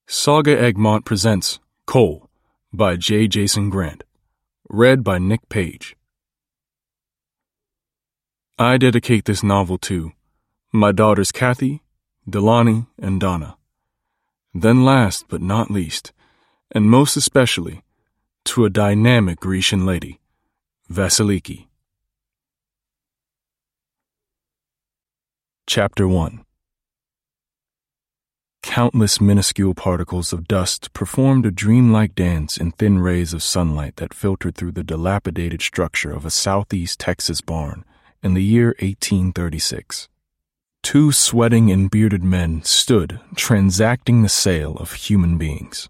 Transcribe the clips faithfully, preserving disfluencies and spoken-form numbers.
Saga Egmont presents Cole by J. Jason Grant. Read by Nick Page. I dedicate this novel to my daughters Kathy, Delaney, and Donna. Then last but not least, and most especially, to a dynamic Grecian lady, Vasiliki. Chapter one. Countless minuscule particles of dust performed a dreamlike dance in thin rays of sunlight that filtered through the dilapidated structure of a southeast Texas barn in the year eighteen thirty-six. Two sweating and bearded men stood transacting the sale of human beings.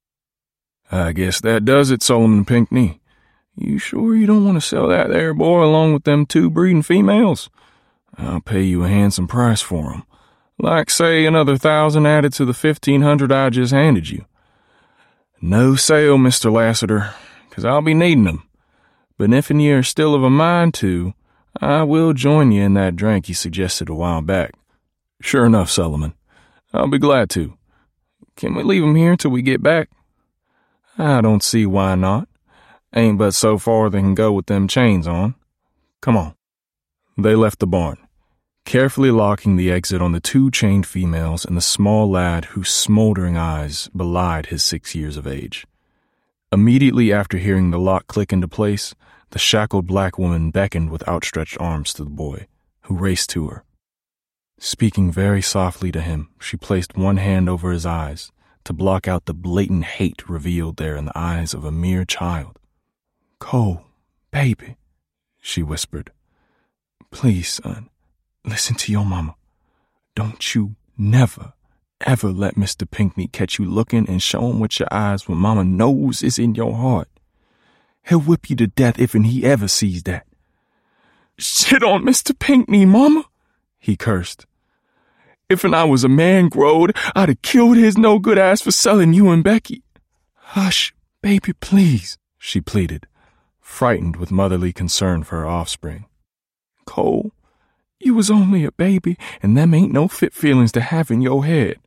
"I guess that does it, Solomon Pinckney. You sure you don't want to sell that there boy along with them two breeding females? I'll pay you a handsome price for 'em. Like, say, another thousand added to the fifteen hundred I just handed you." "No sale, Mister Lassiter, 'cause I'll be needing 'em. But if you're still of a mind to, I will join you in that drink you suggested a while back." "Sure enough, Solomon. I'll be glad to. Can we leave 'em here till we get back?" "I don't see why not. Ain't but so far they can go with them chains on. Come on." They left the barn, carefully locking the exit on the two chained females and the small lad whose smoldering eyes belied his six years of age. Immediately after hearing the lock click into place, the shackled black woman beckoned with outstretched arms to the boy, who raced to her. Speaking very softly to him, she placed one hand over his eyes to block out the blatant hate revealed there in the eyes of a mere child. "Cole, baby," she whispered. "Please, son. Listen to your mama. Don't you never, ever let Mister Pinckney catch you looking and show him with your eyes what mama knows is in your heart. He'll whip you to death if and he ever sees that." "Shit on Mister Pinckney, mama," he cursed. "If and I was a man growed, I'd have killed his no-good ass for selling you and Becky." "Hush, baby, please," she pleaded, frightened with motherly concern for her offspring. "Cole, you was only a baby, and them ain't no fit feelings to have in your head."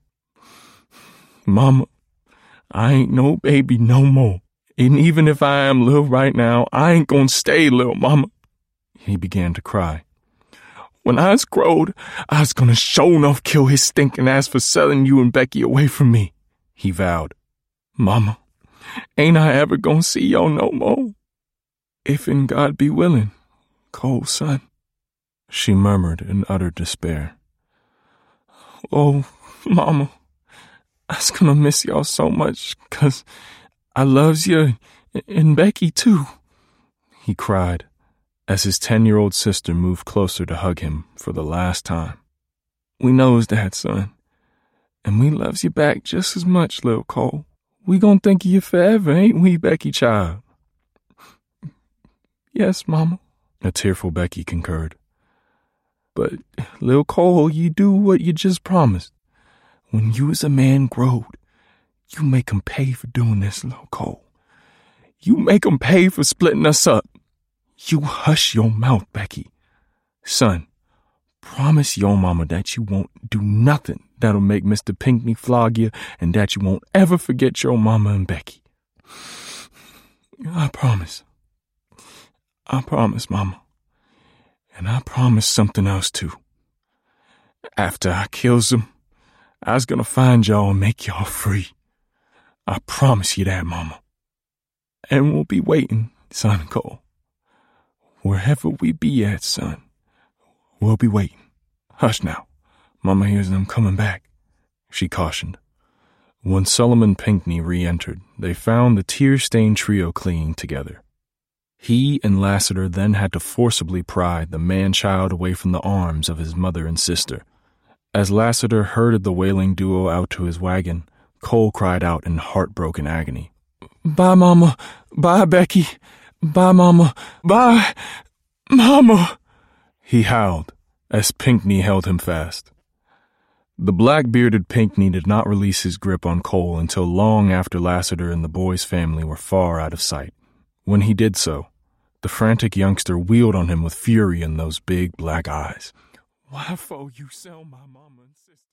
"Mama, I ain't no baby no more. And even if I am little right now, I ain't gonna stay little, mama." He began to cry. "When I was growed, I was gonna show enough kill his stinking ass for selling you and Becky away from me," he vowed. "Mama, ain't I ever gonna see y'all no more? If in God be willing, Cole, son," she murmured in utter despair. "Oh, mama, I was gonna miss y'all so much, 'cause I loves you and Becky too," he cried, as his ten-year-old sister moved closer to hug him for the last time. "We knows that, son, and we loves you back just as much, little Cole. We gon' think of you forever, ain't we, Becky child?" "Yes, mama," a tearful Becky concurred. "But, Lil Cole, you do what you just promised. When you was a man growed, you make 'em pay for doing this, Lil Cole. You make 'em pay for splitting us up. You hush your mouth, Becky. Son, promise your mama that you won't do nothing that'll make Mister Pinckney flog you, and that you won't ever forget your mama and Becky." "I promise. I promise, mama. And I promise something else, too. After I kills them, I was gonna find y'all and make y'all free. I promise you that, mama. And we'll be waiting, son Cole. Wherever we be at, son, we'll be waiting. Hush now. Mama hears them coming back," she cautioned. When Solomon Pinckney re-entered, they found the tear-stained trio clinging together. He and Lassiter then had to forcibly pry the man-child away from the arms of his mother and sister. As Lassiter herded the wailing duo out to his wagon, Cole cried out in heartbroken agony. "Bye, Mama. Bye, Becky. Bye, Mama. Bye, Mama," he howled as Pinckney held him fast. The black-bearded Pinckney did not release his grip on Cole until long after Lassiter and the boy's family were far out of sight. When he did so, the frantic youngster wheeled on him with fury in those big black eyes. "Why for you sell my mama and sister?"